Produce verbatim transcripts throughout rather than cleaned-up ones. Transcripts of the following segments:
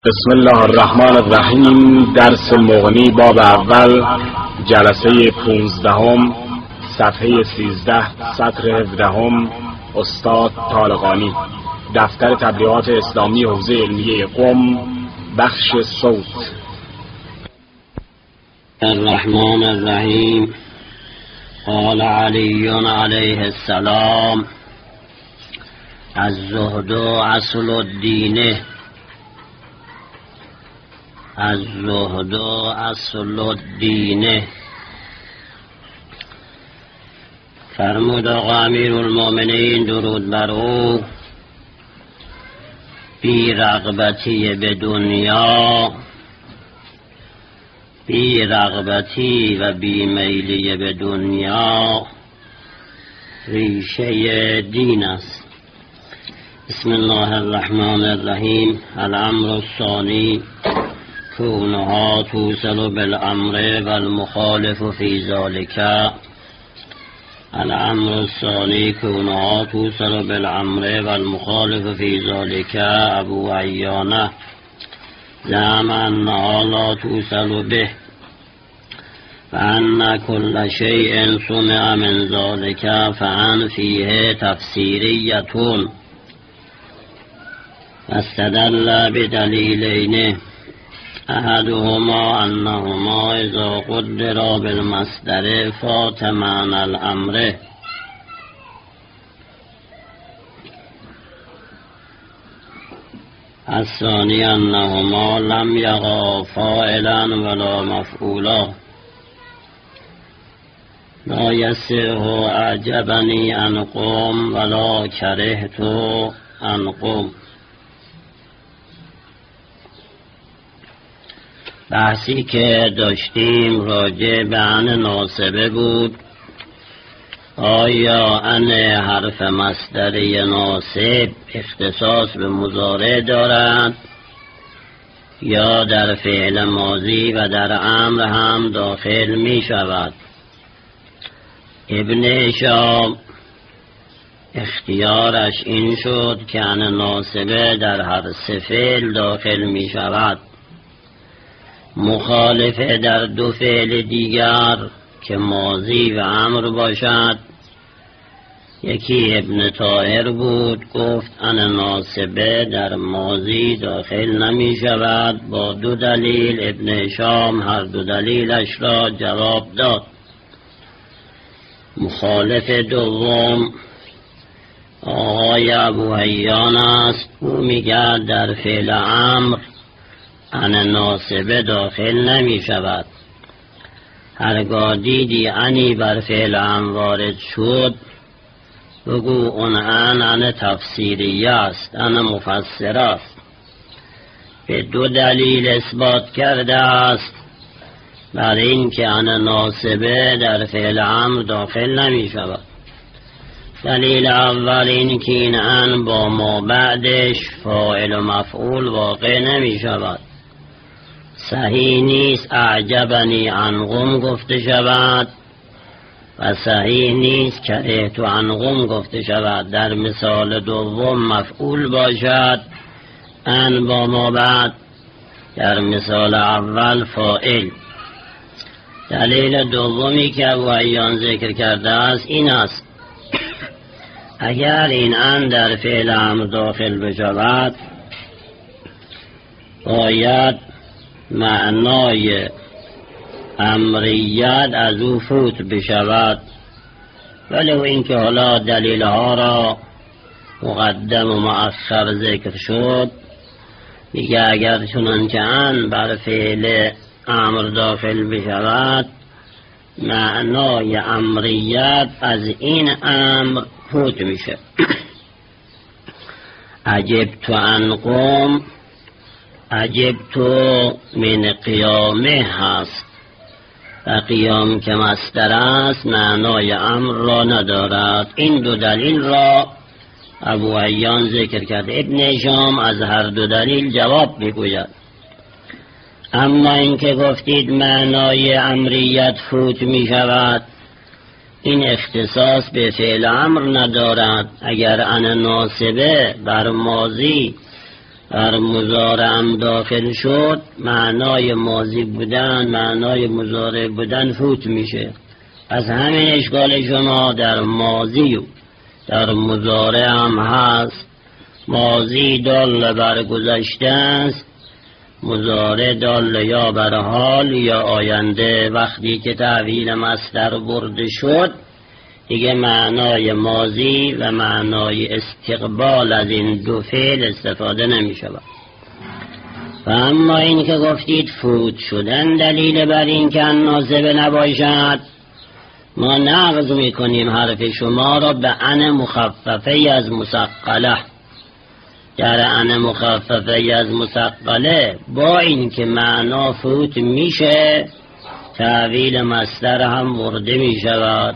بسم الله الرحمن الرحیم. درس مغنی باب اول، جلسه پونزدهم، صفحه سیزده، سطر هفدهم. استاد طالقانی، دفتر تبلیغات اسلامی حوزه علمیه قم، بخش صوت. الرحمن الرحیم. قال علی علیه السلام: الزهد اصل الدین. الزهد اصل الدین. فرمود آقا امیرالمومنین درود بر او: بی رغبتی به دنیا، بی رغبتی و بی میلی به دنیا ریشه دین است. بسم الله الرحمن الرحیم. الامر الثانی کونها توصل بالامر والمخالف فی ذلك. الامر الثانی کونها توصل بالامر والمخالف فی ذلك. ابو عیانه زعم انها لا توصل به فان كل شيء صنع من ذلك فان فيه تفسیریه. استدل بدلیلین: احدهما انهما اذا قدر بالمصدر فات معنى الامر. الثاني انهما لم يقع فاعلا ولا مفعولا. لا يصح اعجبني ان قم ولا كرهت ان قم. بحثی که داشتیم راجع به ان ناصبه بود. آیا ان حرف مصدری ناصب اختصاص به مضارع دارد یا در فعل ماضی و در امر هم داخل می شود؟ ابن هشام اختیارش این شد که ان ناصبه در هر سه فعل داخل می شود. مخالفه در دو فعل دیگر که ماضی و امر باشد. یکی ابن طاهر بود، گفت ان ناصبه در ماضی داخل نمی شود با دو دلیل. ابن هشام هر دو دلیلش را جواب داد. مخالف دوم آقای ابو حیان است. او میگه در فعل امر ان ناصبه داخل نمی شود. هرگاه دیدی انی بر فعل امر وارد شد، بگو اون ان ان تفسیریه است، ان مفسر است. به دو دلیل اثبات کرده است برای این که ان ناصبه در فعل امر داخل نمی شود. دلیل اول این که این ان با ما بعدش فاعل و مفعول واقع نمی شود. صحیح نیست اعجبنی ان قم گفته شود و صحیح نیست کرهت ان قم گفته شود. در مثال دوم مفعول باشد ان با ما بعد، در مثال اول فاعل. دلیل دومی که ابو عیان ذکر کرده است این است: اگر این ان در فعل امر داخل بشود باید معنای امریت از او فوت بشود. ولو اینکه حالا دلیل ها را مقدم و مؤخر ذکر شد، میگه اگر چنانچه ان بر فعل امر داخل بشود معنای امریت از این امر فوت میشه. عجبت ان قم، عجبت من قیامه هست و قیام که مصدر است معنای امر را ندارد. این دو دلیل را ابو عیان ذکر کرده. ابن هشام از هر دو دلیل جواب میگوید. اما اینکه گفتید معنای امریت فوت می شود، این اختصاص به فعل امر ندارد. اگر ان ناصبه بر ماضی در مضارع هم داخل شد معنای ماضی بودن معنای مضارع بودن فوت میشه. از همین اشکال شما در ماضی و در مضارع هم هست. ماضی دال بر گذشته است، مضارع دال یا بر حال یا آینده. وقتی که تحویل مصدر برده شد دیگه معنای ماضی و معنای استقبال از این دو فعل استفاده نمی شود. و اما این که گفتید فوت شدن دلیل بر این که ناصبه نباشد، ما نقض می کنیم حرف شما را به ان مخففه از مثقله. در ان مخففه از مثقله با این که معنا فوت میشه تحویل مصدر هم ورده می شود.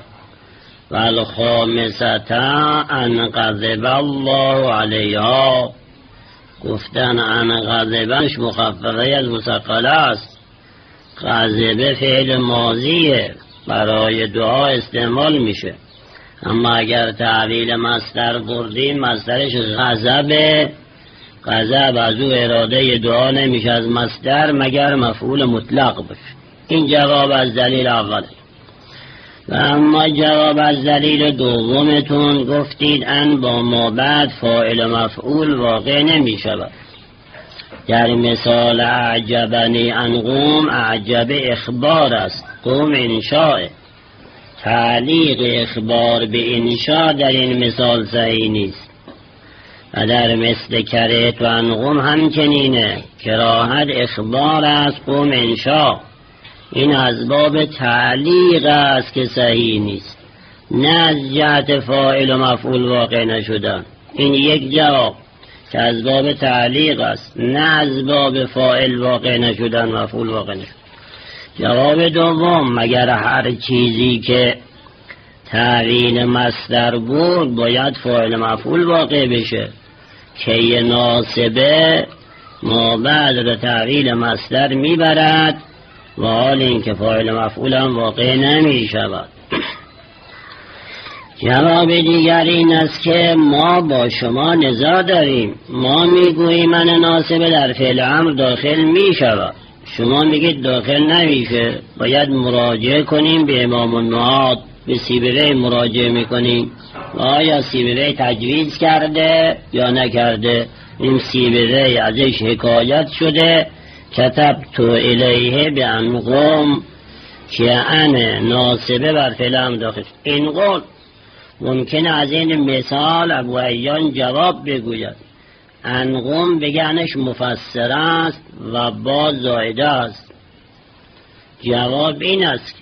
والخامستا ان غضب الله علیها، گفتن ان غضبش مخففه از مثقله است. غضب فعل ماضیه برای دعا استعمال میشه، اما اگر تحویل مصدر بردیم مصدرش غضبه. غضب از او اراده دعا نمیشه از مصدر مگر مفعول مطلق باشه. این جواب از دلیل اوله. و اما جواب از دلیل دومتون گفتید ان با ما بعد فاعل مفعول واقع نمی شود. در مثال اعجبنی ان قوم، اعجب اخبار است، قوم انشاء. تعلیق اخبار به انشاء در این مثال صحیح نیست. و در مثل کرهت و ان قوم همچنینه، کراهت اخبار است، قوم انشاء. این از باب تعلیق است که صحیح نیست، نه از جهت فاعل و مفعول واقع نشدن. این یک جواب که از باب تعلیق است، نه از باب فاعل واقع نشدن مفعول واقع نشدن. جواب دوم، مگر هر چیزی که تعویل مصدر بود باید فاعل مفعول واقع بشه. که ناصبه ما بعد را تعویل مصدر میبرد و حال این که فاعل مفعول هم واقع نمی شود. جواب دیگر این است که ما با شما نزاع داریم. ما میگوییم من ناصبه در فعل امر داخل می شود، شما میگید داخل نمیشه. باید مراجعه کنیم به امام النحات، به سیبوی مراجعه میکنیم و آیا سیبوی تجویز کرده یا نکرده. این سیبوی ازش حکایت شده کتبت الیه به ان قوم که ان ناصبه بر فعل امر داخل. این قول ممکنه از این مثال ابو عیان جواب بگوید ان قوم بگنش مفسر است و با زائده است. جواب این است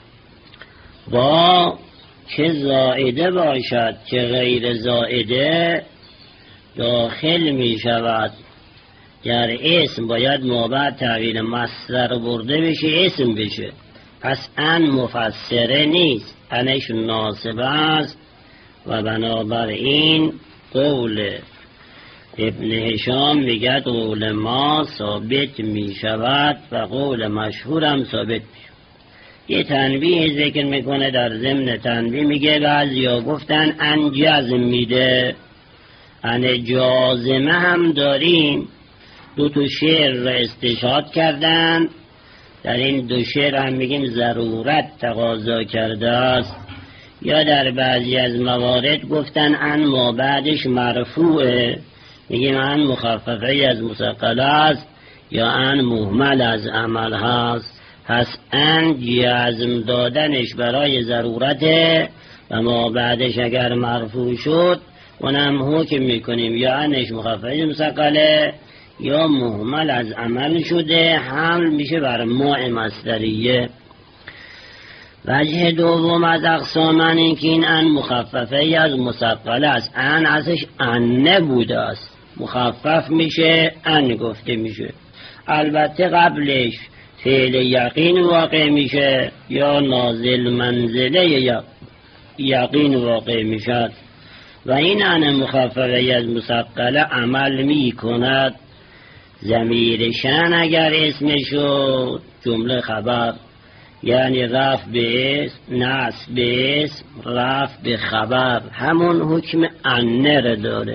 با چه زائده باشد چه غیر زائده داخل می شود. در اسم باید مابعد تعویل مصدر برده بشه اسم بشه. پس ان مفسره نیست، انش ناصبه است و بنابراین قول ابن هشام میگه قول ما ثابت می شود و قول مشهور هم ثابت می شود. یه تنبیه ذکر میکنه، در ضمن تنبیه میگه بعضیا گفتن ان جزم میده، ان جازمه هم داریم. دو تا شعر را استشهاد کردن، در این دو شعر هم میگیم ضرورت تقاضا کرده است. یا در بعضی از موارد گفتن ان ما بعدش مرفوعه، میگیم ان مخففه از مثقله است یا ان مهمل از عمل هست. پس ان جزم دادنش برای ضرورته و ما بعدش اگر مرفوع شد اونم حکم میکنیم یا انش مخففه مثقله یا مهمل از عمل شده، حمل میشه بر ماء مصدریه. وجه دوم از اقسام این که این ان مخففه از مثقله است. ان ازش انه بوده است، مخفف میشه ان گفته میشه. البته قبلش فعل یقین واقع میشه یا نازل منزله یقین واقع میشد و این ان مخففه از مثقله عمل میکند. ضمیر شأن اگر اسم شد جمله خبر، یعنی رفع به اسم، نصب به اسم، رفع به خبر، همون حکم انه را داره.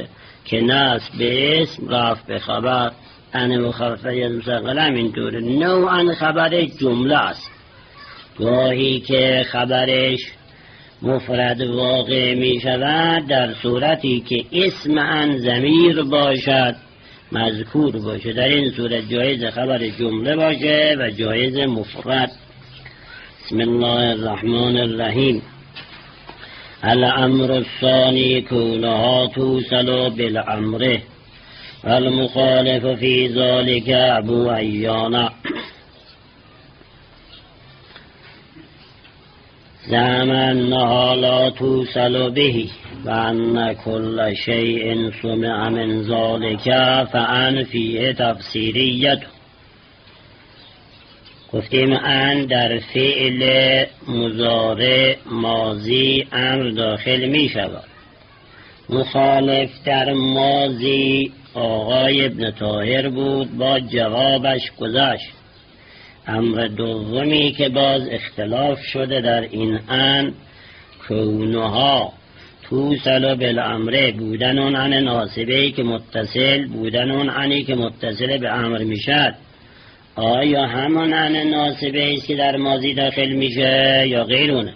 که نصب به اسم رفع به خبر ان مخففه مستقل همینطوره. نوعا خبرش جمله است، گاهی که خبرش مفرد واقع می شود در صورتی که اسم ان ضمیر باشد مذکور باشه، در این صورت جایز خبر جمله باشه و جایز مفرد. بسم الله الرحمن الرحیم. الامر الثانی کونها توصل بالامر والمخالف فی ذلك ابو عیان. زعم انها لا توصل به و ان کل شیء سمع من ذلك فان فیه تفسیریت. گفتیم ان در فعل مضارع ماضی امر داخل می شود. مخالف در ماضی آقای ابن طاهر بود، با جوابش گذشت. امر دومی که باز اختلاف شده در این ان کونها توصل بالامر، بودن اون ان ناصبه‌ای که متصل، بودن اون انی که متصل به امر میشد. آیا همان ان ناصبه است که در ماضی داخل میشه یا غیر اونه،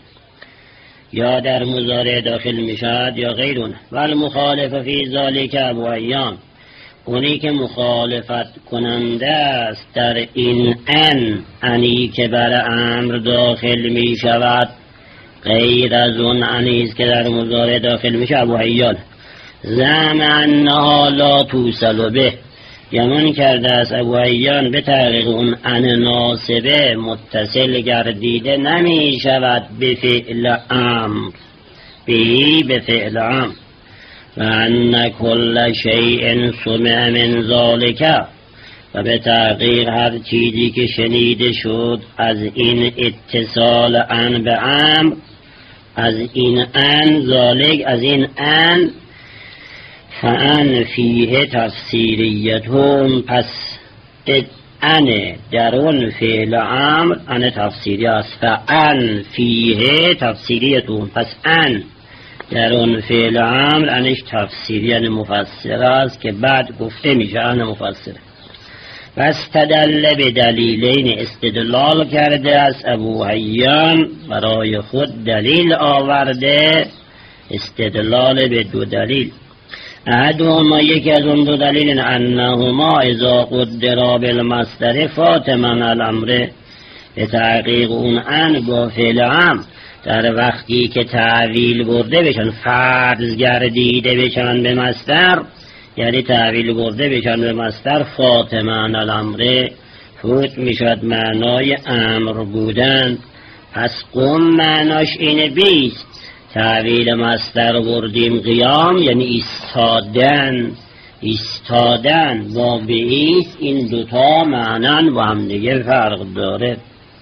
یا در مضارع داخل میشد یا غیر اونه. ولی مخالف فی ذلک ابو عیان، اونی که مخالفت کننده است در این ان انی که بر امر داخل می شود غیر از اون انی است که در مضارع داخل می شود ابو عیان. زعم انها لا توصل به، گمان کرده است ابو عیان به تحقیق اون ان ناصبه متصل گردیده نمی شود به فعل امر، بی به فعل امر. و ان کل شیء سمع من ذلک، و به تحقیق هر چیزی که شنیده شد از این اتصال ان به امر، از این ان ذالک، از این ان، فان فیه تفسیریتون، پس ان در اون فعل امر ان تفسیری است. فان فیه تفسیریتون، پس ان در اون فعل امر انش تفسیری یعنی مفسر است که بعد گفته میشه ان مفسر. و استدل به دلیلین، استدلال کرده از ابو عیان، برای خود دلیل آورده، استدلال به دو دلیل. احدهما، یکی از اون دو دلیل، انهما اذا قدر بالمصدر فاطمه الامر، به تحقیق اون ان با فعل امر در وقتی که تعویل برده بشن، فرض گردیده بشن به مصدر، یعنی تعویل برده بشن به مصدر، فاطمه الامر فوت میشد معنای امر بودن. پس قم معناش اینه بیست، تعویل مصدر بردیم قیام یعنی ایستادن، ایستادن با بیست، این دوتا معنن با هم دیگه فرق داره.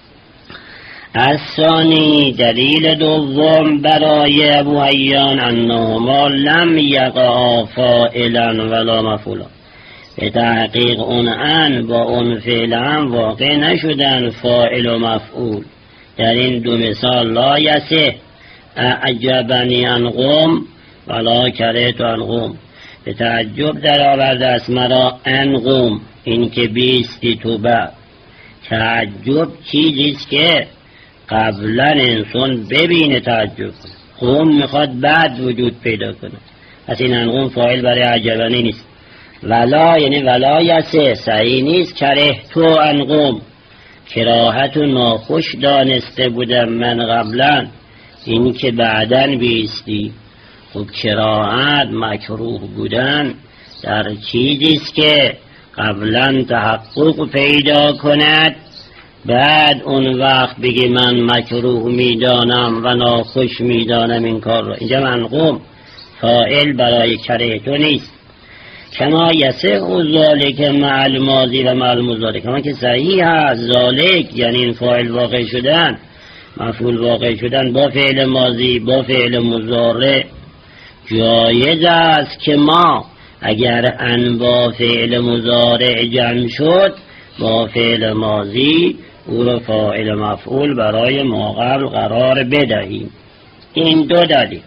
از ثانی، دلیل دوم برای ابو عیان، انهما لم یقع فاعلا ولا مفعولا، به تحقیق اون ان با اون فعل هم واقع نشدن فاعل و مفعول. در این دو مثال لا یسه اعجبنی ان قوم ولا کرهت ان قوم، به تعجب در آورده است مرا ان قوم، این که بیستی تو بعد. تعجب چیزیست که قبلا انسان ببینه تعجب کنه، قوم میخواد بعد وجود پیدا کنه، پس این ان قوم فاعل برای عجبنی نیست. ولا یعنی ولا یسه، صحیح نیست کره تو ان قوم، کراهت و ناخوش دانسته بودم من قبلا، این که بعدن بیستی. خب کراهت مکروه بودن در چیزیست که قبلا تحقق پیدا کند، بعد اون وقت بگی من مکروه میدانم و ناخوش میدانم این کار رو. اینجا منقوم فاعل برای کره تو نیست. کما یسه ذالک مع الماضی و مع المضارع، کما که صحیح هست ذالک یعنی این فاعل واقع شدن، مفعول واقع شدن با فعل ماضی با فعل مضارع. جایز است که ما اگر ان با فعل مضارع جمع شد با فعل ماضی او را فاعل مفعول برای ما قبل قرار بدهیم. این دو دلیل.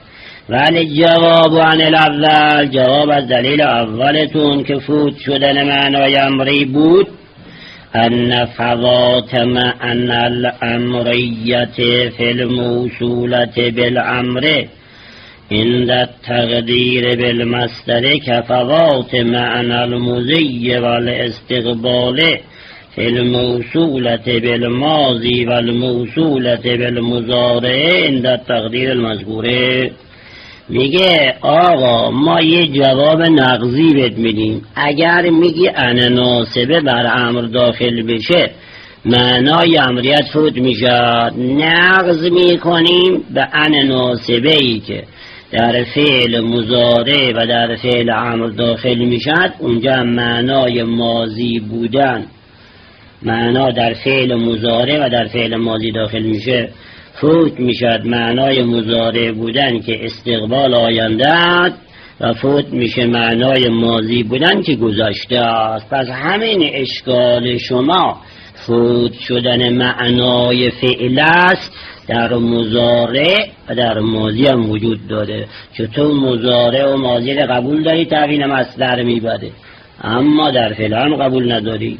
ولی جواب عن الاول، جواب از دلیل اولتون که فوت شدن معنای امری بود، ان فوات معنی الامریت فی الموصولت بالامر عند التقدیر بالمصدر كفوات معنی المضی والاستقبال فی الموصولت بالماضی والموصولت بالمضارع عند التقدیر المذکوره. میگه آقا ما یه جواب نقضی بهت میدیم، اگر میگی ان ناصبه بر امر داخل بشه معنای امریت فوت میشد، نقض میکنیم به ان ناصبه ای که در فعل مضارع و در فعل امر داخل میشد، اونجا معنای ماضی بودن، معنا در فعل مضارع و در فعل ماضی داخل میشه فوت میشد، معنای مضارع بودن که استقبال آینده است و فوت میشه معنای ماضی بودن که گذشته است. پس همین اشکال شما فوت شدن معنای فعل است در مضارع و در ماضی هم وجود داره، چطور مضارع و ماضی را قبول داری تعویل مصدر میبره اما در فعل هم قبول نداری.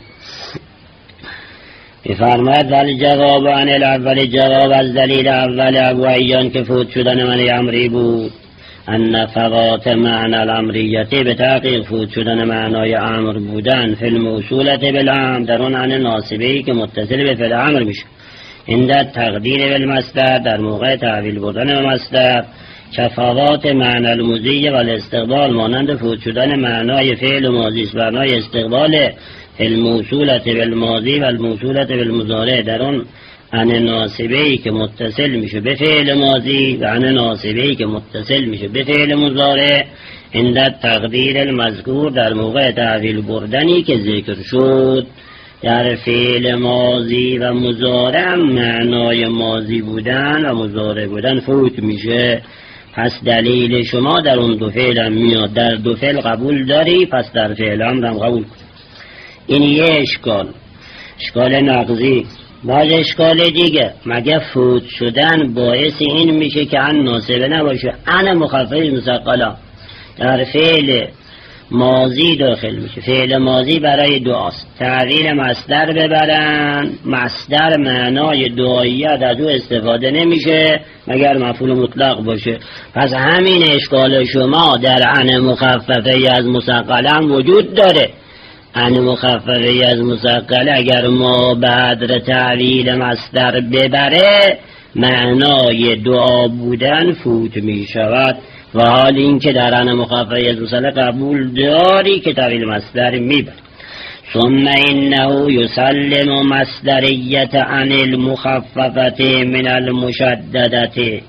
بفرماید ولی جواب عن الاول، جواب از دلیل اول ابو حیان که فوت شدن معنی امری بود، ان فوات معنی الامریت، به تحقیق فوت شدن معنای امر بودن فی الموصولت بالامر در اون عن ناصبه‌ای که متصل به فعل امر میشه، عند تقدیر بالمصدر در موقع تعویل بردن به مصدر، کفوات معنی المضی و الاستقبال مانند فوت شدن معنای فعل ماضی است معنای استقبال الموصولت بالماضی و الموصولت بالمضارع در اون عن ناصبه‌ای که متصل میشه به فعل ماضی و عن ناصبه‌ای که متصل میشه به فعل مضارع عند تقدیر المذکور در موقع تعویل بردنی که ذکر شد. در فعل ماضی و مضارع معنای ماضی بودن و مضارع بودن فوت میشه. پس دلیل شما در اون دو فعل هم میاد، در دو فعل قبول داری پس در فعل هم هم قبول کن. این یه اشکال، اشکال نقضی. باز اشکال دیگه، مگه فوت شدن باعث این میشه که ان ناصبه نباشه؟ ان مخفف مثقلا در فعل ماضی داخل میشه، فعل ماضی برای دعاست، تعویل مصدر ببرن، مصدر معنای دعاییت از او استفاده نمیشه مگر مفعول مطلق باشه. پس همین اشکال شما در ان مخففه از مثقلا وجود داره. ان مخففه از مثقله اگر ما بعد تعویل مصدر ببره معنای دعا بودن فوت می شود، و حال این که در ان مخففه از مثقله قبول داری که تعویل مصدر می بره. ثم انه یسلم مصدریت عن المخففه من المشددته.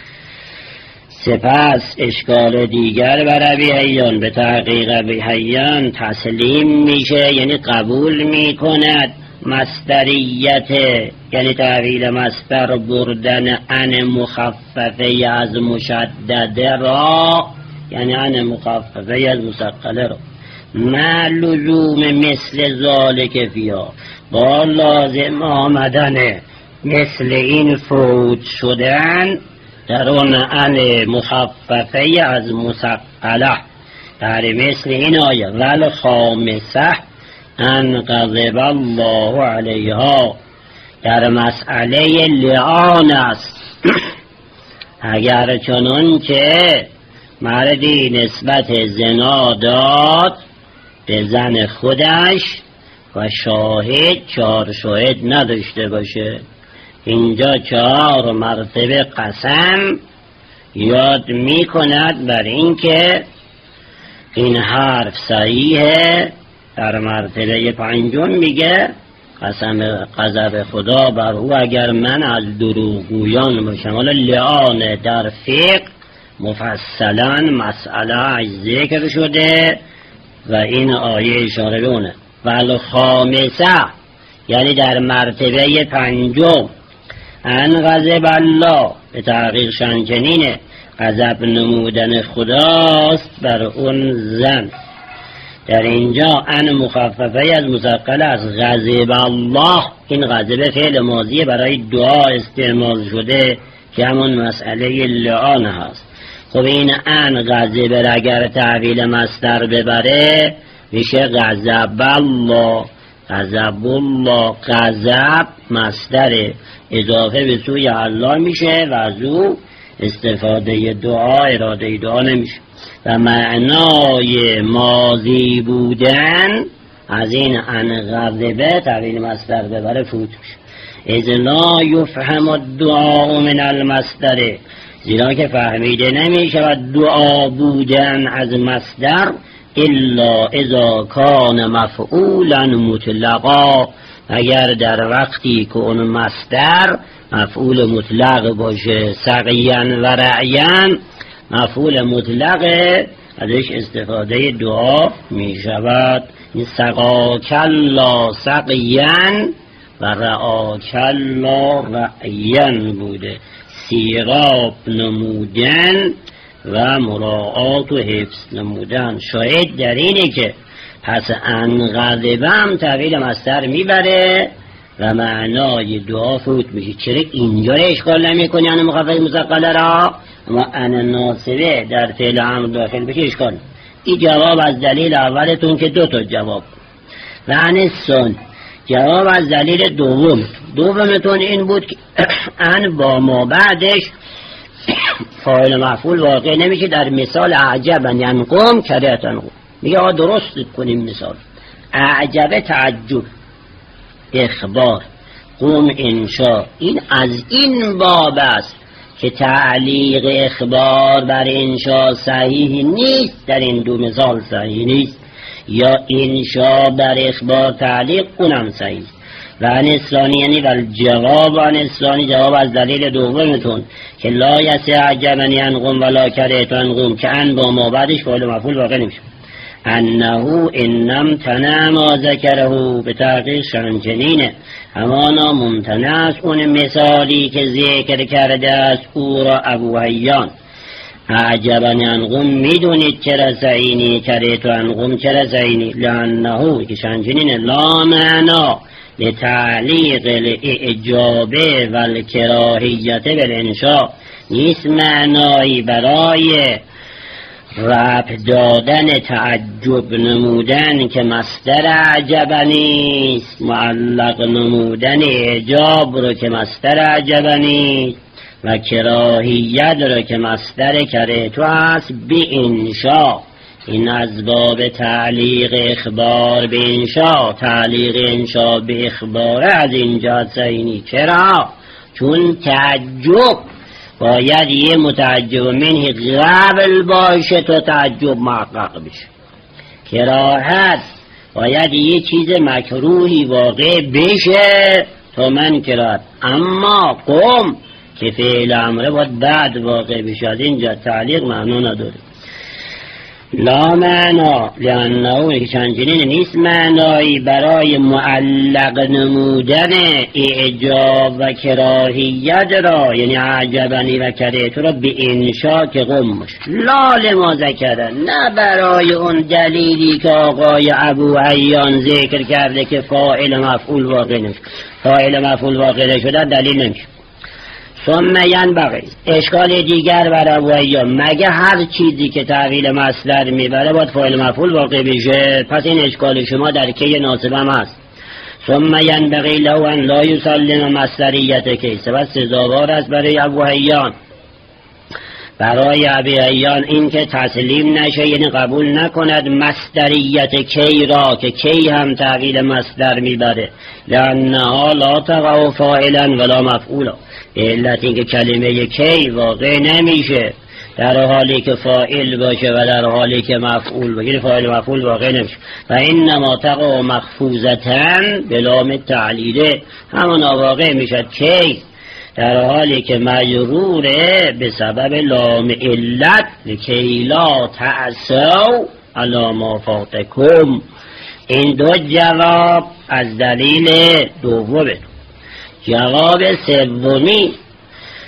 سپس اشکال دیگر بر ابی حیان، به تحقیق ابی حیان تسلیم میشه یعنی قبول میکند مصدریت، یعنی تعویل مصدر بردن ان مخففه از مشدده را، یعنی ان مخففه از مثقله را، ما لزوم مثل ذالک فیها، با لازم آمدن مثل این فوت شدن در اون ان مخففه از مثقله، در مثل این آیه ول خامسه ان غضب الله علیها، در مسئله لعان است. اگر چنان که مردی نسبت زنا داد به زن خودش و شاهد چهار شاهد نداشته باشه، اینجا چهار مرتبه قسم یاد می کند بر این که این حرف صحیحه. در مرتبه پنجم میگه قسم غضب خدا بر او اگر من از دروغگویان باشم. حالا لعان در فقه مفصلا مسئله ذکر شده و این آیه اشاره به اونه. ول خامسه یعنی در مرتبه پنجم ان غضب الله، به تحقیق شنچنینه غضب نمودن خداست بر اون زن. در اینجا ان مخففه از مثقله از غضب الله، این غضب فعل ماضی برای دعا استعمال شده که همون مسئله لعان هست. خب این ان غضب اگر تحویل مصدر ببره میشه غضب الله. غضب الله، غضب مصدر اضافه به سوی الله میشه و از او استفاده دعا اراده دعا نمیشه. و معنای ماضی بودن از این ان غضبه تحویل مصدر ببره فوت میشه. اذ لا یفهم الدعاء من المصدر، زیرا که فهمیده نمیشه و دعا بودن از مصدر الا اذا کان مفعولا مطلقا، اگر در وقتی که اون مصدر مفعول مطلق باشه. سقیاً و رعیاً مفعول مطلقه، ازش استفاده دعا می شود. سقاک الله سقیاً و رعاک الله رعیاً بوده، سیغاب نمودن و مراعات و حفظ نمودن. شاید در اینه که پس ان غضبم تحویل مصدر میبره و معنای دعا فوت میشه. چرا اینجا رو اشکال نمی کنی ان مخفف مثقله را، اما ان ناصبه در فعل امر داخل بشه اشکال. این جواب از دلیل اولتون که دو تا جواب و ان سن جواب از دلیل دوم دومتون این بود که ان با ما بعدش فاعل مفعول واقع نمیشه. در مثال اعجبا ینقم کریتن قم میگه آقا درست کنیم مثال. اعجب تعجب اخبار، قم انشاء. این از این باب است که تعلیق اخبار بر انشاء صحیح نیست. در این دو مثال صحیح نیست. یا انشاء بر اخبار تعلیق اونم صحیح. و انسانی یعنی و جواب انسانی جواب از دلیل دومتون که لا یسع عجبا ینقم ولا کریتن قم که ان با ما بعدش فاعل مفعول واقع نمیشه. انه انم تنع ما ذکره به تحقیق شنچنینه، همانا ممتنع است اون مثالی که ذکر کرده است او را ابو حیان. عجبا ینقم میدونید چرا سعینی کریتن قم چرا سعینی؟ لانه که شنچنینه لا معنا لتعلیق الاعجابه و الکراهیت بالانشاء، نیست معنایی برای رفع دادن تعجب نمودن که مصدر عجب نیست، معلق نمودن اعجاب رو که مصدر عجب نیست و کراهیت رو که مصدر کریتو است به انشاء. این از باب تعلیق اخبار به انشاء. تعلیق انشاء به اخبار از اینجا سینی. چرا؟ چون تعجب باید یه متعجب منه قبل باشه تا تعجب محقق بشه. کراهت باید یه چیز مکروهی واقع بشه تا من کراهت. اما قم که فعل امره باید بعد واقع بشه. از اینجا تعلیق معنا نداره. لا معنا لانه چنجنین نیست معنایی برای معلق نمودن اعجاب و کراهیت را، یعنی عجبنی و کریت را به انشاء که قمش. لا لما ذکرن، نه برای اون دلیلی که آقای ابو حیان ذکر کرده که فاعل مفعول واقع نمیشه. فاعل مفعول واقع شده دلیل نمیشه. ثم ینبغی، اشکال دیگر برای ابو حیان، مگه هر چیزی که تحویل مصدر میبره باید فاعل مفعول واقع بشه؟ پس این اشکال شما در کی ناصب هم هست. ثم ینبغی له ان لا یسلم مصدریت کی، سبب سزاوار است برای ابو حیان برای ابی حیان این که تسلیم نشه، یعنی قبول نکند مصدریت کی را که کی هم تحویل مصدر میبره. لانها لا تقع فاعلا ولا مفعولا، علت این که کلمه کی واقع نمیشه در حالی که فاعل باشه و در حالی که مفعول باشه. فاعل مفعول واقع نمیشه. و اینما تقع مخفوضتن بلام تعلیله، همون واقع میشه کی در حالی که مجروره به سبب لام علت لکی لا تعسوا علی ما فاتکم. این دو جواب از دلیل دومه. جواب سومی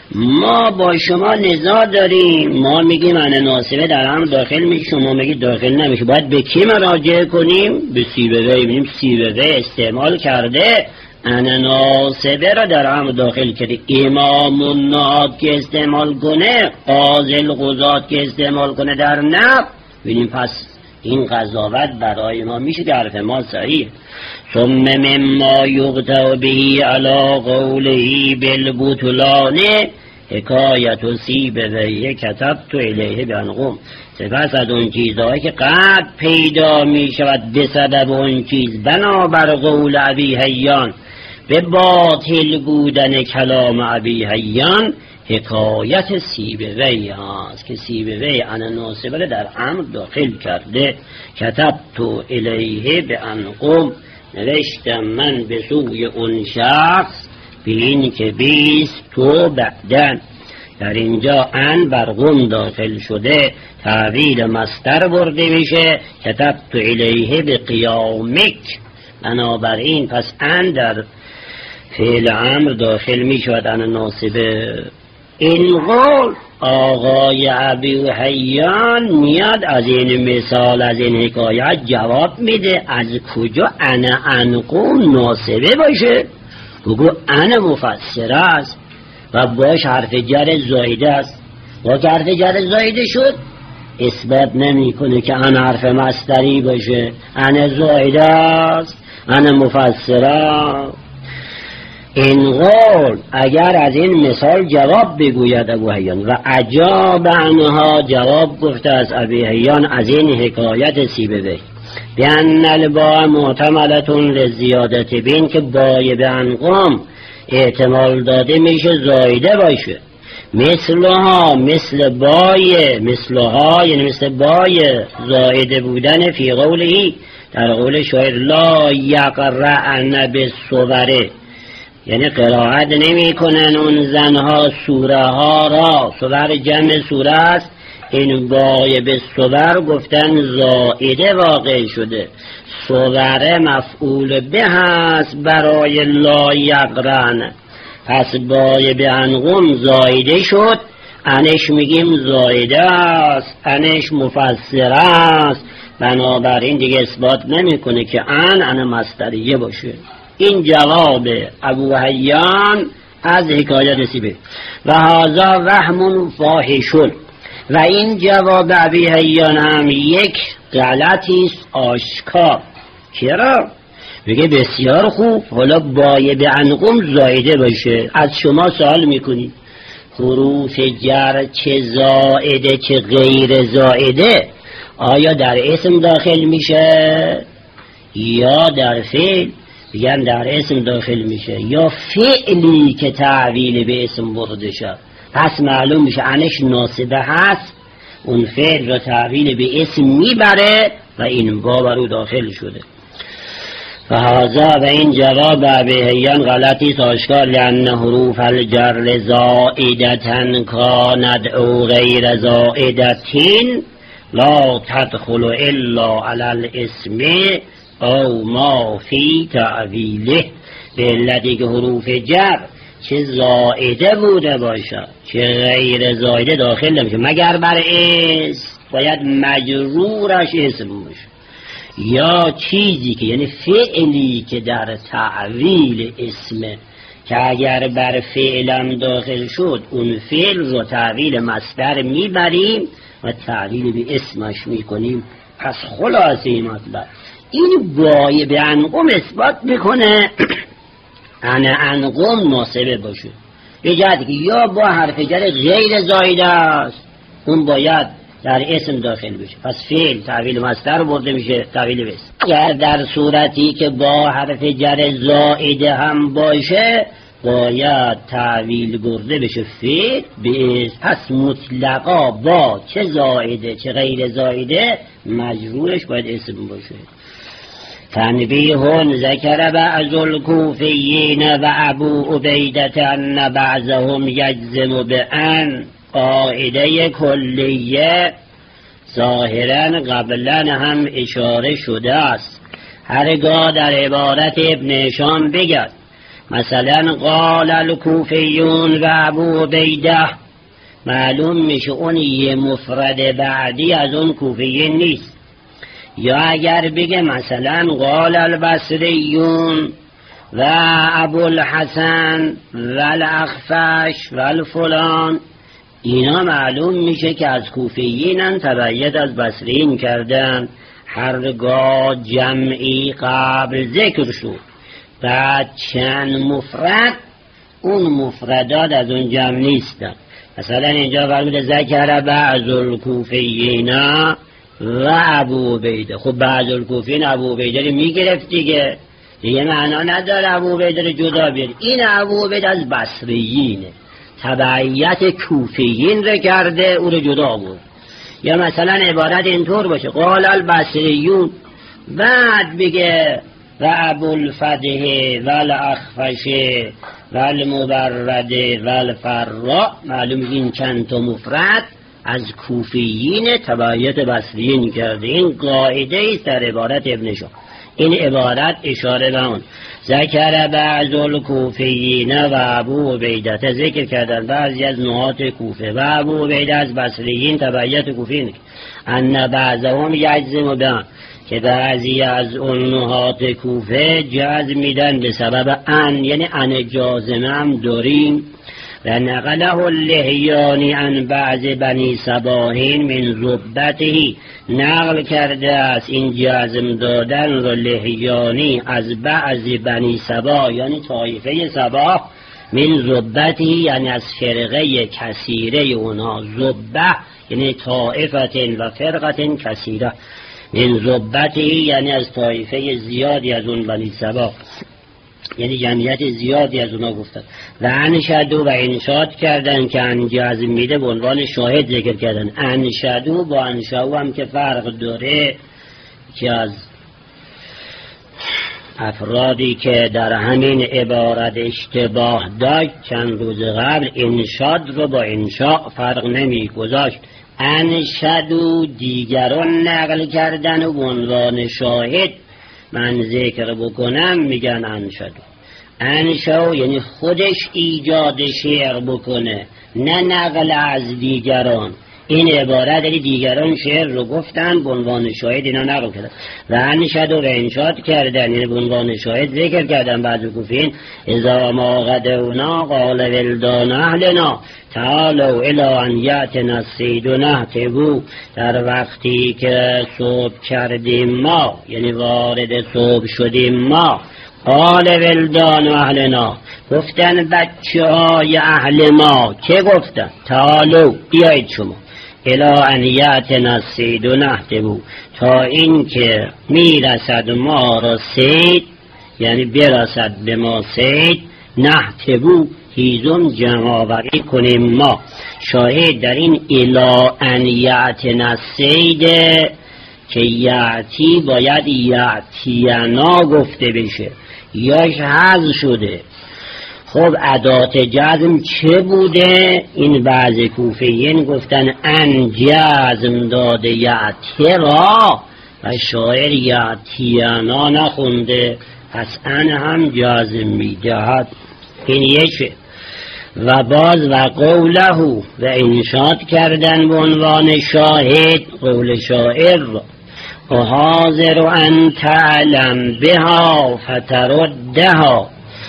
ما با شما نزاع داریم، ما میگیم ان ناصبه در هم داخل میشه، شما میگید داخل نمیشه. باید به کی مراجعه کنیم؟ به سیبوی. میگیم سیبوی استعمال کرده ان ناصبه را در هم داخل کرده. امام النهاد که استعمال کنه، قاضی القضات که استعمال کنه در نقد، ببینیم پس این قضاوت برای ما میشه که حرف ما صحیح. ثم مما یقطع به علی قوله بالبطلان حکایت سیبوی کتبت الیه بانقم. سپس از اون چیزهایی که قد پیدا می شود به سبب اون چیز بنابر قول ابی حیان به باطل بودن کلام ابی حیان، حکایت سیبوی هست که سیبوی ان ناصبه در امر داخل کرده. کتبت الیه بانقم، نوشتم من به سوی اون شخص به این که بیست تو بعدن. در اینجا ان بر قم داخل شده، تعویل مصدر برده میشه. کتبت الیه به قیامک، بنابراین پس ان در فعل امر داخل میشود ان ناصبه. این قول آقای ابی حیان میاد از این مثال، از این حکایت جواب میده. از کجا انا انقوم ناصبه باشه؟ بگو انا مفسره است و باش حرف جر زایده است. با که حرف جر زایده شد اثبات نمی کنه که انا حرف مصدری باشه. انا زایده است، انا مفسره. این قول اگر از این مثال جواب بگوید ابو حیان و اجاب عنها، جواب گفته از ابی حیان از این حکایت سیبوی، بیان الباء معتملتون لزیادت، بین که بای به انقام احتمال داده میشه زایده باشه. مثلها، مثل بای، مثلها یعنی مثل بای زایده بودن فی قولی، در قول شاعر لا یقرأن بالصوره، یعنی قرائت نمی کنن اون زنها سوره ها را. صور جمع سوره است، این بای به صور گفتن زائده واقع شده. صور مفعول به هست برای لا یقرن، پس بای به انقم زائده شد. انش میگیم زائده است، انش مفسر است. بنابراین دیگه اثبات نمی کنه که ان ان مصدریه باشه. این جواب ابو حیان از حکایت سیبوی. و هذا وهم فاحشون، و این جواب ابی حیان هم یک غلطی است آشکار. چرا؟ بگه بسیار خوب، حالا بای به انقم زایده باشه. از شما سوال میکنی حروف جر چه زائده چه غیر زائده آیا در اسم داخل میشه یا در فعل؟ بگن در اسم داخل میشه، یا فعلی که تعویل به اسم برده شد. پس معلوم میشه انش ناصبه هست، اون فعل را تعویل به اسم میبره و این با برو داخل شده. و هذا، و این جواب ابی حیان غلطی آشکار، لأن حروف الجر زائدة کاند او غیر زائدتین لا تدخل الا علی الاسم او ما فی تعویله. به علتی که حروف جر چه زائده بوده باشه چه غیر زائده داخل نمیشه مگر بر اسم، باید مجرورش اسم باشه، یا چیزی که یعنی فعلی که در تعویل اسمه، که اگر بر فعلم داخل شد اون فعل رو تعویل مصدر میبریم و تعویل به اسمش میکنیم. پس خلاصه این مطلب این بای به انقم اثبات میکنه ان انقم ناصبه باشه، به جهتی که یا با حرف جر غیر زایده است اون باید در اسم داخل بشه، پس فعل تعویل مصدر برده میشه تعویل به اسم. اگر در صورتی که با حرف جر زایده هم باشه باید تعویل برده بشه فعل به اسم. پس مطلقا با چه زایده چه غیر زایده مجرورش باید اسم باشه. تنبیه ذکر بعض الکوفیین و ابو عبیدة ان بعضهم یجزم بان، قاعده کلیه ظاهرا قبلا هم اشاره شده است. هرگاه در عبارت ابن هشام بگد مثلا قال الکوفیون و ابو عبیده، معلوم میشه اون یه مفرد بعدی از اون کوفیین نیست. یا اگر بگه مثلا قال البصریون و ابو الحسن و الاخفش و الفلان، اینا معلوم میشه که از کوفیینن، تبعیت از بصریین کردن. هرگاه جمعی قبل ذکر شد بعد چند مفرد، اون مفردات از اون جمع نیستن. مثلا اینجا فرمود ذکر بعض الکوفیین و ابو عبیده. خب بعض الکوفیین ابو عبیده رو میگرفت دیگه، دیگه معنا نداره ابو عبیده رو جدا بیاد. این ابو عبیده از بصریینه، تبعیت کوفیین رو کرده، او رو جدا بود. یا مثلا عبارت اینطور باشه قال البصریون، بعد بگه و ابو الفتح و الاخفش و المبرد و الفراء، معلوم این چند تا مفرد از کوفیین تبعیت بصریین کرده. این قاعده است در عبارت ابن شاه. این عبارت اشاره به اون ذکر بعض الکوفیین و ابو عبیده، ذکر کردن بعضی از نهات کوفه و ابو عبیده از بصریین تبعیت کوفیین، ان بعضهم یجزم بان، که بعضی از اون نهات کوفه جزم میدن به سبب ان، یعنی ان جازمه هم داریم. و نقله اللحیانی عن بعض بنی صباحین من زبدهی، نقل کرده است این جزم دادن رو لحیانی از بعض بنی صبا، یعنی طایفه صبا، من زبدهی یعنی از فرقه کثیره اونا، زبه یعنی طائفت و فرقت کثیره، من زبدهی یعنی از طایفه زیادی از اون بنی صبا، یعنی جمعیت زیادی از اونا گفتن. و انشدو و انشاد کردن که انجازم میده به عنوان شاهد ذکر کردن. انشدو با انشاو هم که فرق داره، که از افرادی که در همین عبارت اشتباه داشت چند روز قبل انشاد رو با انشاء فرق نمی گذاشت. انشدو دیگران نقل کردن و به عنوان شاهد من ذکر بکنم میگن انشدو. انشاو یعنی خودش ایجاد شعر بکنه، نه نقل از دیگران. این عبارت یعنی دیگران شعر رو گفتن به عنوان شاهد اینا نقل کردن. و انشدو و انشاد کردن یعنی به عنوان شاهد ذکر کردن. بعضی کوفین اذا ما غدونا قال ولدان اهلنا تعالوا الى ان یاتنا الصید نهتبو، در وقتی که صبح کردیم ما، یعنی وارد صبح شدیم ما، قال ولدان اهلنا، گفتن بچه های اهل ما، که گفتن تعالوا بیایید شما، الی ان یاتنا الصید نهتبو، تا این که میرسد ما را صید، یعنی برسد به ما صید، نهتبو هیزم جمع‌آوری کنیم ما. شاهد در این الی ان یاتنا الصید که یعتی باید یعتینا گفته بشه، یاش حذف شده. خب ادات جزم چه بوده؟ این بعض کوفیین گفتن ان جزم داده یعتی را و شاعر یعتینا نخونده، پس ان هم جزم میدهد. این یشه. و باز و قوله و انشاد کردن به عنوان شاهد قول شاعر را و حاضر ان تعلم بها فتردها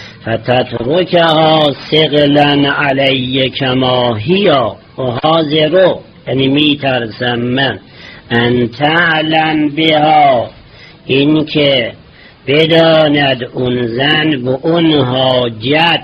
فتترکها ثقلا علی کما هیا. و حاضر یعنی می ترسم من ان تعلم بها، این که بداند اون زن به اون حاجت،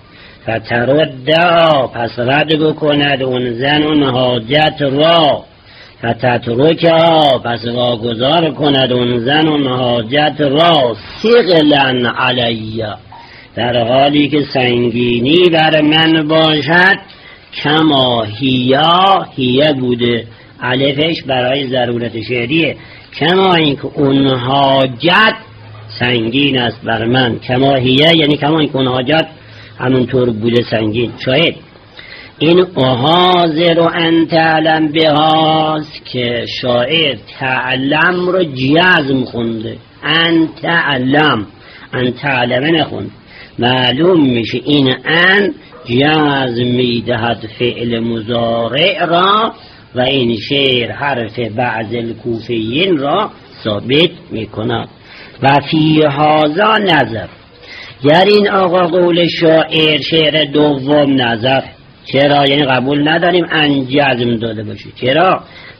فتردها پس رد بکند اون زن اون حاجت را، فتترکها پس واگذار کند اون زن اون حاجت را، ثقلا علی در حالی که سنگینی بر من باشد، کما هیا، هیا بوده الفش برای ضرورت شعریه، کما این که اون حاجت سنگین است بر من، کما هیا یعنی کما این که اون حاجت همونطور بوده سنگین. شاید این حاضر و ان تعلم بهاست که شاعر تعلم رو جزم خونده، ان تعلم، ان تعلمه نخوند. معلوم میشه این ان جزم میدهد فعل مضارع را و این شعر حرف بعض الکوفیین را ثابت میکند. و فی هذا نظر، در این آقا قول شاعر شعر دوم نظر. چرا؟ یعنی قبول نداریم ان جزم داده باشه. چرا؟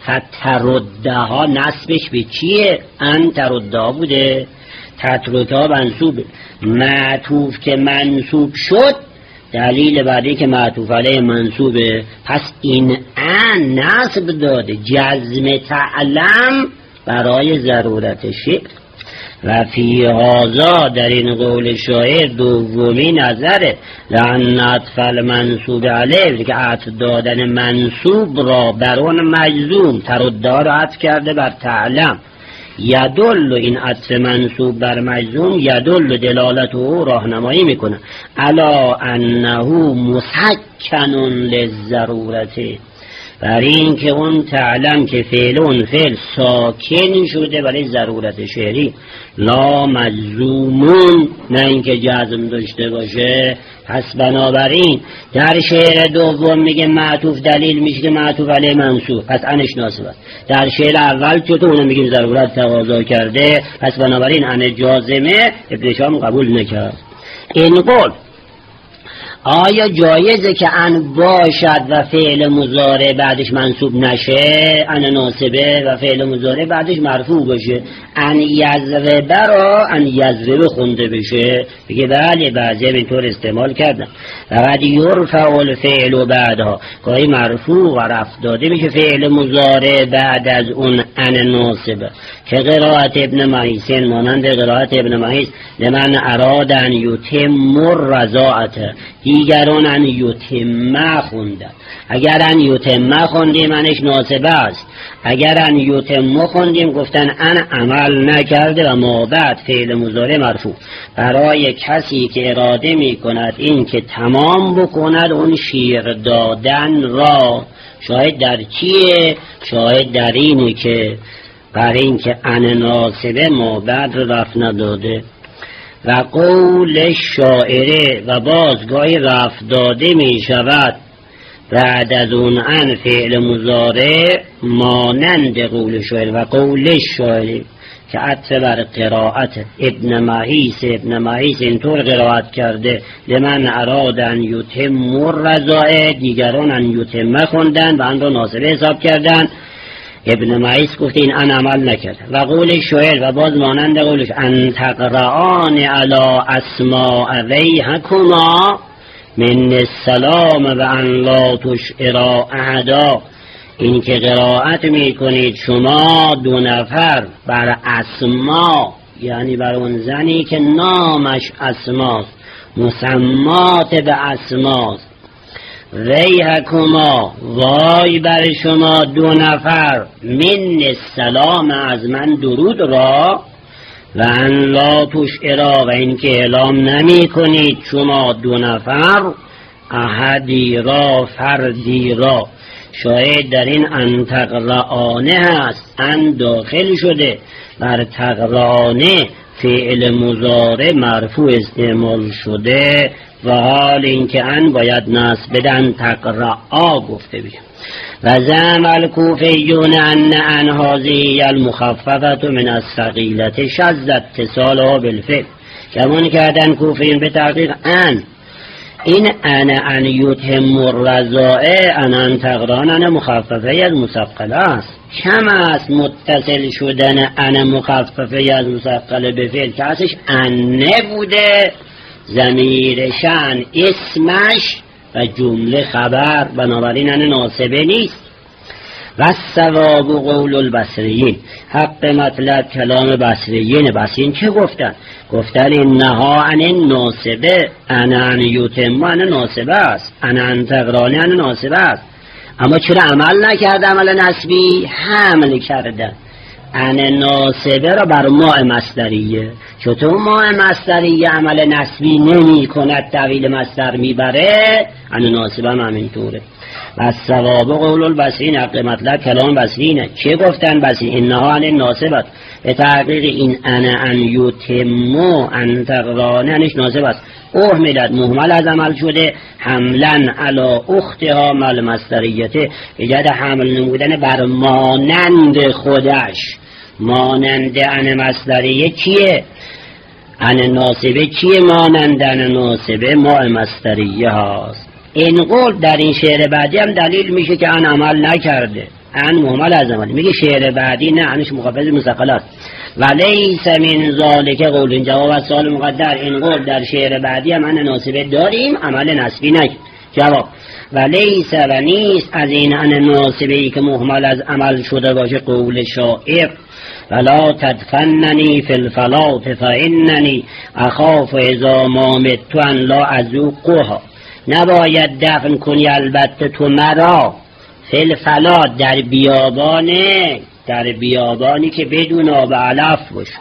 فتردها نسبش به چیه؟ ان تردها بوده، تتردها منصوبه، معطوف که منصوب شد دلیل بعدی که معطوف علیه منصوبه، پس این ان نصب داده جزم تعلم برای ضرورت شعر. و فی هذا در این قول شاعر دومی نظره، لأن عطف المنصوب علیه که عطف دادن منصوب را بر اون مجزوم تردها را عطف کرده بر تعلم. یدل، این عطف منصوب بر مجزوم یدل دلالت او راهنمایی میکنه الا انه مسکن للضرورت، بر این که اون تعلم که فعل اون فعل ساکن شده برای ضرورت شعری، لا مجزومون، نه اینکه جزم داشته باشه. پس بنابراین در شعر دوم میگه معطوف دلیل میشه که معطوف علیه منصوب، پس انش ناصب است. در شعر اول چطور اونو میگیم ضرورت تقاضا کرده، پس بنابراین ان جازمه ابن شام قبول نکرد. این قول آیا جایزه که ان باشد و فعل مضارع بعدش منصوب نشه، ان ناصبه و فعل مضارع بعدش مرفوع باشه؟ ان یضرب را ان یضرب خونده بشه؟ بگه بله، بعضی اینطور استعمال کردن. و بعد یرفع الفعل بعدها، گاهی مرفوع و رفع داده میشه فعل مضارع بعد از اون ان ناصبه، که قرائت ابن معیس، مانند قرائت ابن معیس لمن اراد ان یتم الرضاعت، دیگران ان یتم خوندن. اگر ان یتم خوندیم منش ناصبه است، اگر ان یتم خوندیم گفتن ان عمل نکرده و ما بعد فعل مضارع مرفوع. برای کسی که اراده می کند این که تمام بکند اون شیر دادن را، شاید در چیه؟ شاید در اینه که بر این که ان ناصبه ما بعد رفع نداده. و قول شاعره و بازگاهی رفع داده می شود بعد از اون ان فعل مضارع، مانند قول شاعر و قول شاعره که عطف بر قرائت ابن معیس. ابن معیس اینطور قرائت کرده لمن اراد ان یتم الرضاعه، دیگران ان یتم خوندن و ان را ناصبه حساب کردن. ابن معیس گفت این ان عمل نکرد. و قول شاعر و باز مانند قولش ان تقرآن علی اسماء ویحکما من السلام و ان لا تشعرا احدا، این که قرائت میکنید شما دو نفر بر اسما، یعنی بر اون زنی که نامش اسماست، مسمات به اسماست. ویحکما، وای بر شما دو نفر، من السلام از من درود را، و ان لا تشعرا و این که اعلام نمی کنید شما دو نفر، احدی را فردی را. شاید در این ان تقرآنه هست، ان داخل شده بر تقرآنه فعل مضارع مرفوع استعمال شده و حال اینکه ان باید نصب بدن تقرآ گفته بیم. و زعم الکوفیون ان ان هذه المخففه من الثقیلة شذ اتصالها بالفعل، کمون کردن کوفیون به تحقیق ان این ان ان یتم الرضاعه ان ان تقرآن ان مخففه از مثقله است. کم است متصل شدن ان مخففه از مثقله به فعل که اصلش انه بوده، ضمیر شأن اسمش و جمله خبر، بنابراین ان ناصبه نیست. و ثواب قول البصریین، حق مطلب کلام بصریین. بصریین چه گفتن؟ گفتن اینها ان ناصبه، ان ان یتم ان ناصبه است، ان ان تقرآن ان ناصبه است. اما چرا عمل نکرد؟ عمل نسبی حمل کردن ان ناصبه را بر ماء مصدریه. چطور ماء مصدریه عمل نسبی نمی کند طویل مصدر میبره؟ ان ناصبه هم همینطوره. و ثواب قول البصرین، حق مطلب کلام بصرینه. چه گفتن بصرین؟ اینها ان ناصبت، به تحقیق این ان ان یتم ان تقرآن انش ناصب است. اهملت مهمل از عمل شده، حملن علی اختها مل مصدریته، ایجاد حمل نمودن بر مانند خودش. مانند ان مصدریه چیه؟ ان ناصبه چیه؟ مانند ان ناصبه ما مصدریه هاست. این قول در این شعر بعدی هم دلیل میشه که ان عمل نکرده، ان مهمل از عمل. میگه شعر بعدی نه، انش مخفف مستقلات. ولیس من ذالک قول. جواب از سوال مقدر، این قول در شعر بعدی هم ان ناصبه داریم، عمل نصبی نکرد. جواب ولیس و نیست از این ان ناصبه که مهمل از عمل شده باشه قول شاعر. ولا تدفننی فی الفلاة فاننی اخاف اذا ما مت ان لا اذوقها. نباید دفن کنی البته تو مرا فی الفلاة در بیابانه، در بیابانی که بدون آب علف باشه.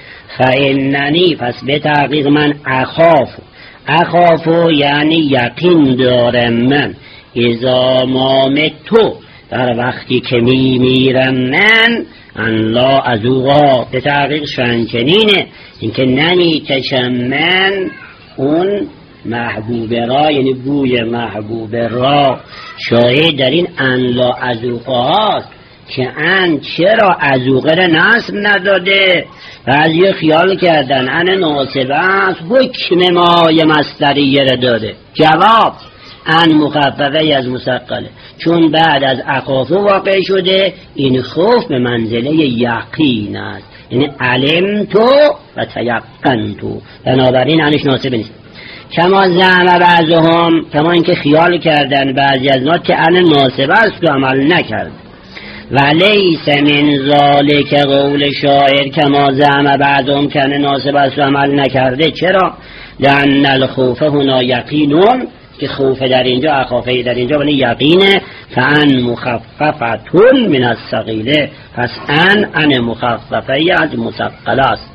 فاننی پس به تحقیق من اخاف، اخافو یعنی یقین دارم من، اذا ما متو در وقتی که می میرم من، ان لا اذوقها به تحقیق شنچنینه اینکه نمی کشم من اون محبوب را، یعنی بوی محبوب را. شاهد در این ان لا اذوقها هست که ان چرا اذوقه را نصب نداده. بعضی خیال کردن ان ناصبه است، حکم مای مصدریه را داده. جواب ان مخففه از مثقله، چون بعد از اخافه واقع شده. این خوف به منزله یقین است، یعنی علم تو و تیقن تو، بنابراین انش ناصبه نیست. کما زعم بعضهم، کما اینکه خیال کردن بعضی از نات که ان ناصبه است و عمل نکرد. ولیس من ذالک قول شاعر کما زعم بعضهم که ان ناصبه است و عمل نکرده. چرا؟ لأن الخوف هنا یقینون، که خوف در اینجا، اخافه در اینجا ولی یقینه. فان مخففتون من الثقیله، پس ان ان مخففه از مثقله است.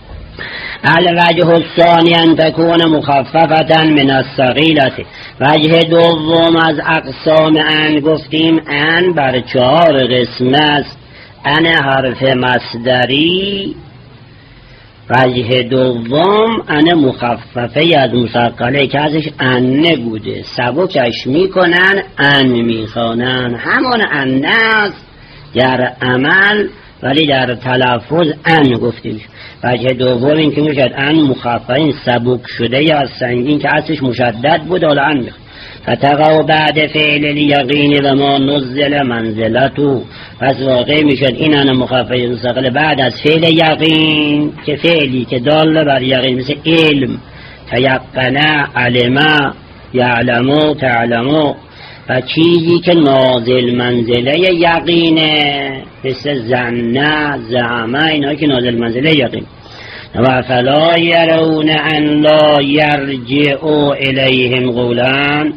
الوجه الثانی ان تكون مخففة من الثقيلة. وجه دوم از اقسام ان گفتیم ان بر چهار قسم است. ان حرف مصدری. وجه دوم ان مخففه از مثقله که ازش ان بوده، سبکش میکنن ان میخوانن، همون ان است در عمل ولی در تلفظ ان گفتیم. وجه دوم این که میشد ان مخففه، این سبک شده یا سنگین که اصلش مشدد بود حالا ان میخواد. فتقع بعد فعل الیقین و ما نزل منزلتو، پس واقع میشد این ان مخففه مستقل بعد از فعل یقین که فعلی که دال بر یقین، مثل علم، تیقنه، علمه، یعلمو، تعلمو. و چیزی که نازل منزله یقینه مثل زنه، زعمه، اینا که نازل منزله یقین. و فلا یرون ان لا یرجعوا الیهم قولن.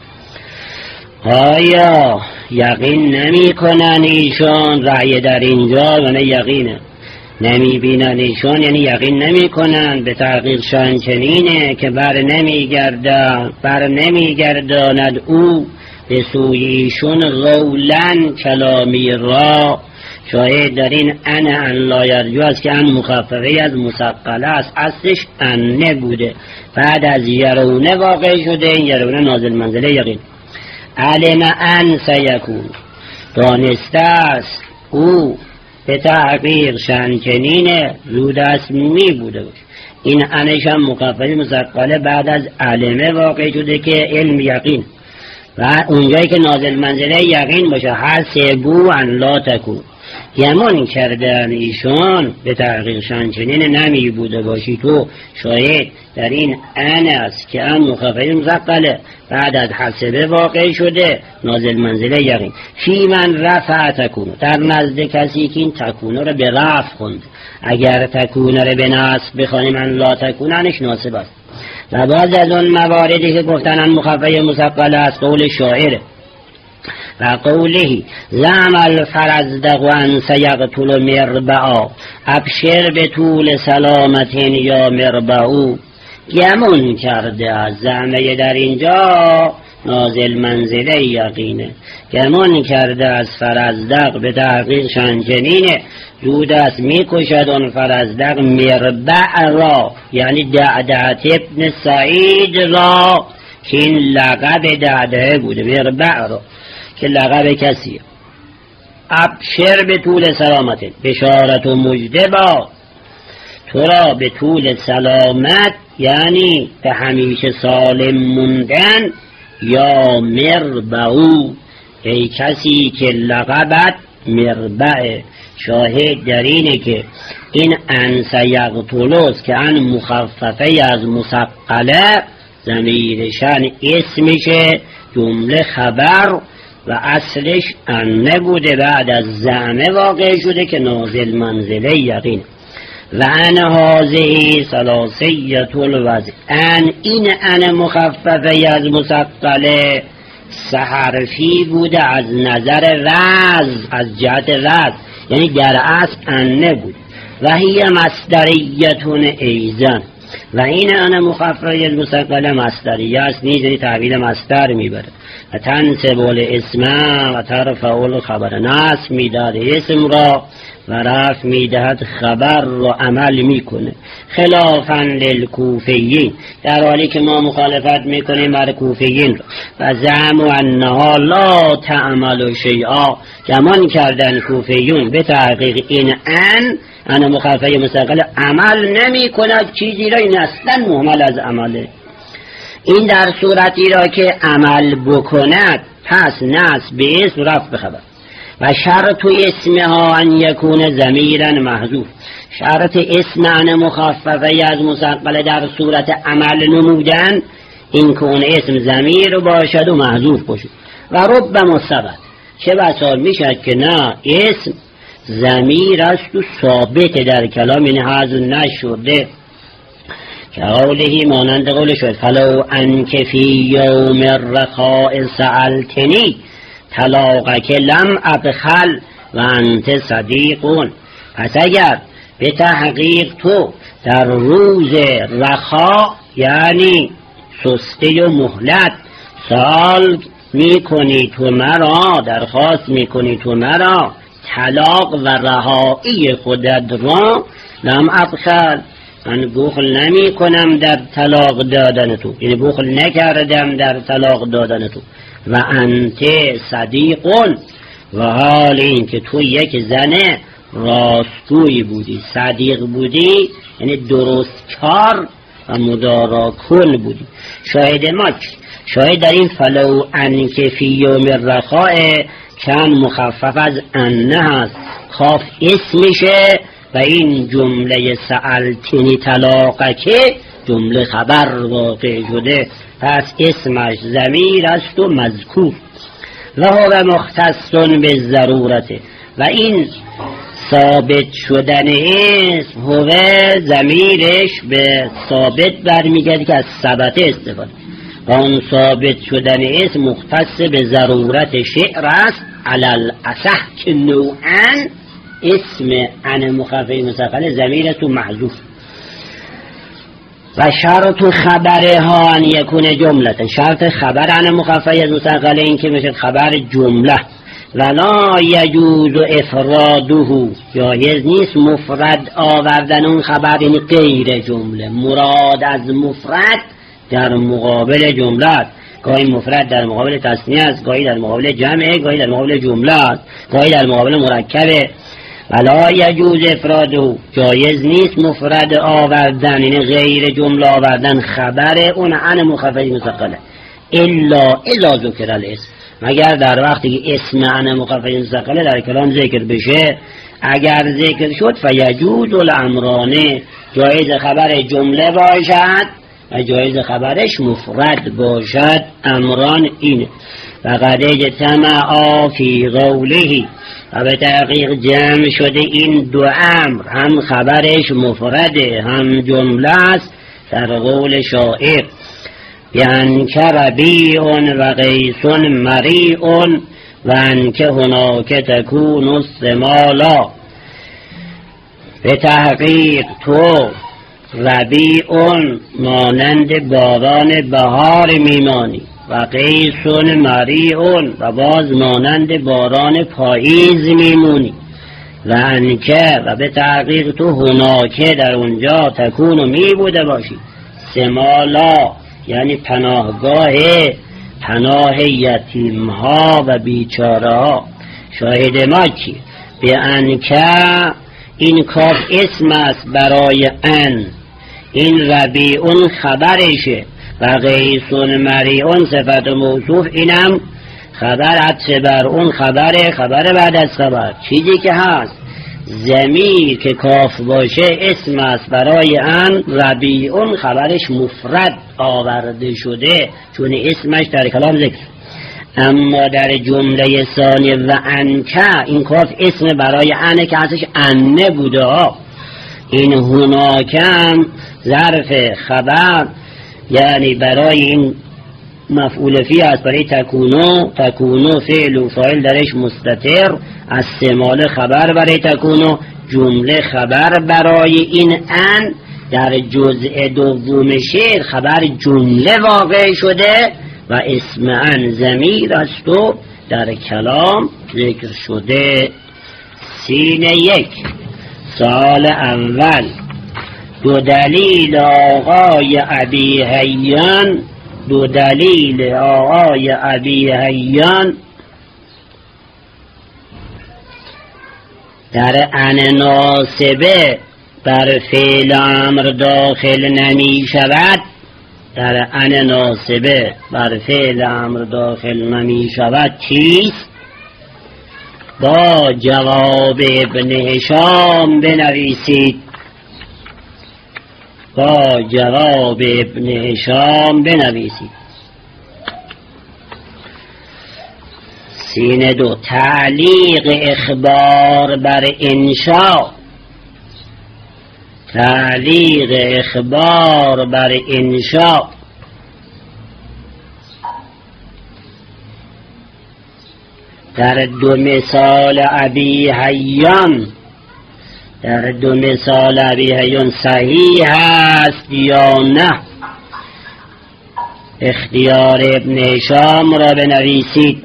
آیا یقین نمی کنن ایشان؟ رأی در اینجا یعنی یقینه، نمی بینن ایشان یعنی یقین نمی کنن. به تحقیق شان چنینه که بر نمی گردن، بر نمی گرداند او به سوی ایشون قولن کلامی را. شاید در این ان ان لا یرجو است که ان مخففه از مثقله است، اصلش انه بوده، بعد از یرونه واقع شده. این یرونه نازل منزله یقین. علم ان سیکون، دانسته است او به تحقیق شنکنینه زود است می بوده باشه. این انش هم مخففه مثقله بعد از علمه واقع شده که علم یقین، و اونجایی که نازل منزله یقین باشه حسبو ان لا تکون، گمان کردن ایشان به تحقیق شنچنین نمی بوده باشی تو. شاید در این ان است که ان مخففه مثقله بعد از حسبه واقع شده نازل منزله یقین. فی من رفع تکون، در نزد کسی که این تکون رو به رفع خوند. اگر تکون رو به نصب بخوانیم ان لا تکون انش ناصب است. و باز از اون مواردی که گفتن ان مخففه مثقله است قول شاعره و قوله زعم الفرزدق ان سیقتل مربعا ابشر به طول سلامتین یا مربعو. گمون کرده از زعمه در اینجا نازل منزله یقینه. گمان کرده از فرزدق به تحقیق شنجنینه، زود است میکشد آن فرزدق مربع را، یعنی دعدعت ابن سعید را که این لقب دعدعه بوده، مربع را که لقب کسیه. ابشر به طول سلامت، بشارت و مجده با تو را به طول سلامت، یعنی به همیشه سالم موندن. یا مربعو، ای کسی که لقبت مربع. شاهد در اینه که این انس یقتلوس که ان مخففه از مسقله، ضمیرشن اسمشه، جمله خبر و اصلش انه بوده، بعد از زعمه واقع شده که نازل منزله یقین. و ان هازهی ثلاثیت الوضع، ان این ان مخففه از مسقله سحرفی بوده از نظر وز، از جهت وز، یعنی در اصل انه بود. و هی مصدریتون ایزن، و این ان مخففه از مسقله مصدریه است، نیز تعبیر مصدر میبره. و تنسب الاسم و ترفع الخبر، نصب میداد اسم را و رفع میدهد خبر را عمل میکنه. خلافا للکوفیین، در حالی که ما مخالفت میکنیم بر کوفیین را. و زعم انها لا تعمل شیئا، گمان کردن کوفیون به تحقیق این ان ان مخففه مستقل عمل نمی کند چیزی را، این اصلا محمل از عمله. این در صورتی را که عمل بکند پس نصب به اسم رفع به خبر. و شرط اسمها ان یکون ضمیرا محذوف، شرط اسم ان مخففه از مسقله در صورت عمل نمودن این کون اسم ضمیر باشد و محذوف باشد. و رب مثبت، چه بسا میشد که نه اسم ضمیر است و ثابت در کلام، این حذف نشده، که قوله مانند قول شد فلو انک فی یوم الرخاء سألتنی طلاقک لم ابخل و انت صدیقون. پس اگر به تحقیق تو در روز رخا، یعنی سسته و مهلت، سال میکنی تو مرا، درخواست میکنی تو مرا طلاق و رهایی خودت را، لم ابخل، من بخل نمی کنم در طلاق دادن تو، یعنی بخل نکردم در طلاق دادن تو. و انت صدیقون، و حال این که تو یک زن راستگوی بودی، صدیق بودی، یعنی درست کار و مدارا کن بودی. شاهد ما شاهد در این فلو انک فی یوم الرخاء کم مخفف از انه هست، کاف اسمشه و این جمله سألتنی طلاقکه جمله خبر واقع شده، پس اسمش ضمیر است و مذکور. و هو مختص به ضرورت، و این ثابت شدن اسم هو ضمیرش به ثابت برمیگرده که از ثبت استفاده، و اون ثابت شدن اسم مختص به ضرورت شعر است. علل اصح که نوعا اسم ان مخففه مستقل ضمیر است و محذوف. و شرط خبرها ان یکون جمله، شرط خبر ان مخففه مستقل این که میشه خبر جمله. ولا یجوز افراده، جایز نیست مفرد آوردن اون خبر، این غیر جمله. مراد از مفرد در مقابل جمله است، گاهی مفرد در مقابل تثنیه است، گاهی در مقابل جمعه، گاهی در مقابل جمله است، گاهی در مقابل مرکبه. ولا یجوز افراده، جایز نیست مفرد آوردن، این غیر جمله آوردن خبر اون عن مخففه مستقله، الا اذا ذکر الاسم، مگر در وقتی که اسم عن مخففه مستقله در کلام ذکر بشه. اگر ذکر شد فیجوز الامرانه، جایز خبر جمله باشد و جایز خبرش مفرد باشد. امران اینه. و قد اجتمعا فی قوله، و به تحقیق جمع شده این دو امر، هم خبرش مفرده هم جمله است، در قول شاعر بیانکه ربیعون و قیسون مریعون و انکه هناک تکون استمالا. به تحقیق تو ربیعون مانند باران بهار میمانی، و قیسون مریعون و باز مانند باران پاییز میمونی. و انکه و به تحقیق تو هناکه در اونجا تکون و می بوده باشی. سمالا یعنی پناهگاه، پناه یتیم ها و بیچاره ها. شاهد ما چیه؟ به انکه این کاف اسم است برای ان، این ربیعون خبرشه و قیسون مریعون صفت موصوف، اینم خبر عطف بر اون خبره، خبر بعد از خبر. چیزی که هست ضمیر که کاف باشه اسم است برای ان، ربیعون خبرش مفرد آورده شده چون اسمش در کلام ذکر. اما در جمله ثانیه و انکه این کاف اسم برای انه که ازش انه بوده ها. این هناکم ظرف خبر یعنی برای این مفعول فی است، برای تکونو، تکونو فعل و فاعل درش مستتر، از استعمال خبر برای تکونو، جمله خبر برای این ان. در جزء دوم شعر خبر جمله واقع شده و اسم ان ضمیر است و در کلام ذکر شده. سینه یک. سال اول دو دلیل آقای ابی حیان، دو دلیل آقای ابی حیان در ان ناصبه بر فعل امر داخل نمی شود، در ان ناصبه بر فعل امر داخل نمی شود چیست؟ با جواب ابن هشام بنویسید، با جواب ابن هشام بنویسید. سینه دو. تعلیق اخبار بر انشاء، تعلیق اخبار بر انشاء در دو مثال ابی حیان، در دو مثال ابی حیان صحیح است یا نه؟ اختیار ابن هشام را بنویسید.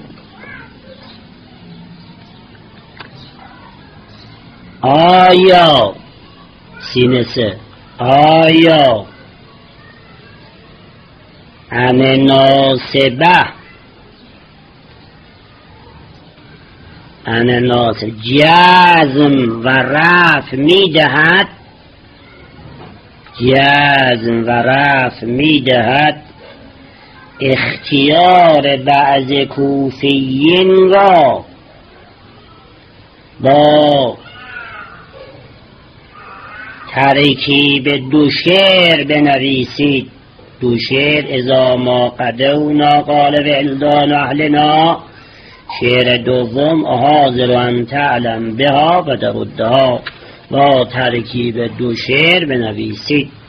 آیا سینه سه، آیا ان ناصبه، ان ناصبه جزم و رفع می دهد، جزم و رفع می دهد اختیار بعض کوفیین را با ترکیب دو شعر بنویسید. دو شعر اذا ما قدونا قال ولدان اهلنا، شعر دوم حاضر ان تعلم بها و درودها، با ترکیب دو شعر بنویسید.